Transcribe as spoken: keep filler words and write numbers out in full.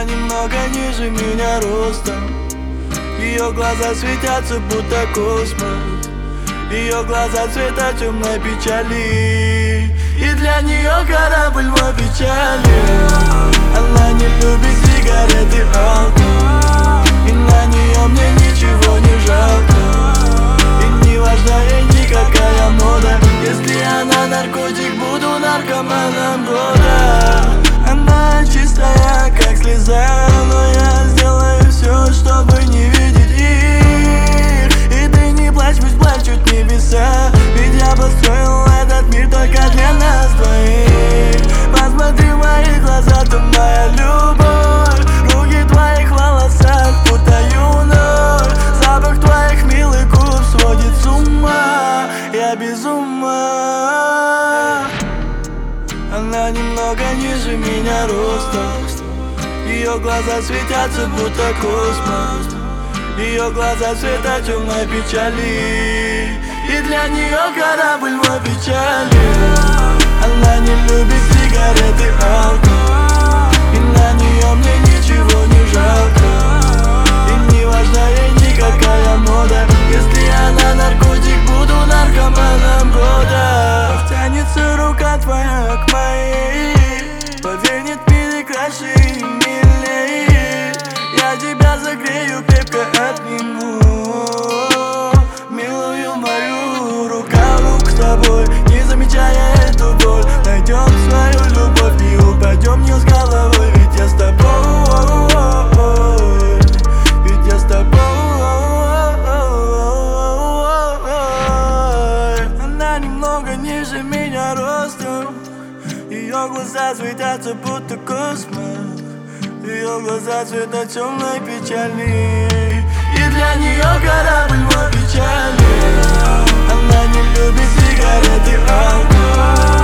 Она немного ниже меня ростом. Ее глаза светятся, будто космос. Ее глаза цвета темной печали. И для нее корабль мой печали. Она не любит сигареты, алкоголь. И на нее мне ничего не жалко. И не важна ей никакая мода. Если она наркотик, буду наркоманом года. Она чистая, как слеза, но я сделаю все, чтобы не видеть их. И ты не плачь, пусть плачут небеса. Ведь я построил этот мир только для нас двоих. Посмотри в мои глаза, ты моя любовь. Руки в твоих волосах, будто ноль. Запах твоих милых губ сводит с ума. Я без ума. Она немного ниже меня ростом. Ее глаза светятся, будто космос. Ее глаза цвета темной печали. И для нее корабль мой печали. Она не любит сигареты, алкоголь. И на нее мне ничего не жалко. И не важна ей никакая мода. Если она наркотик, буду наркоманом года. Тянется рука твоя к моей. Поверь, нет мили краше и милее. Я тебя загрею, крепко обниму. Милую мою, рука в руку с тобой. Не замечая эту боль, найдем свою любовь. Не упадем вниз с головой, ведь я с тобой. Ведь я с тобой. Она немного ниже меня ростом. Ее глаза светятся, будто космос. Ее глаза цвета темной печали. И для нее корабль мой печали. Она не любит сигареты, алкоголь.